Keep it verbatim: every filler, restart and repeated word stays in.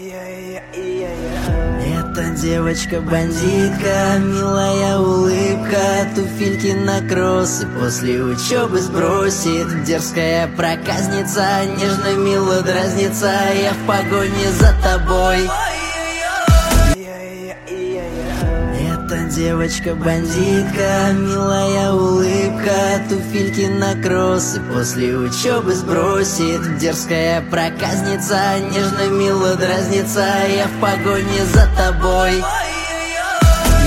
Эта девочка-бандитка, милая улыбка, туфельки на кроссы, после учебы сбросит. Дерзкая проказница, нежно мило дразнится, я в погоне за тобой. Эта девочка-бандитка, милая улыбка, туфельки на кроссы, после учебы сбросит. Дерзкая проказница, нежно мило дразнится, я в погоне за тобой.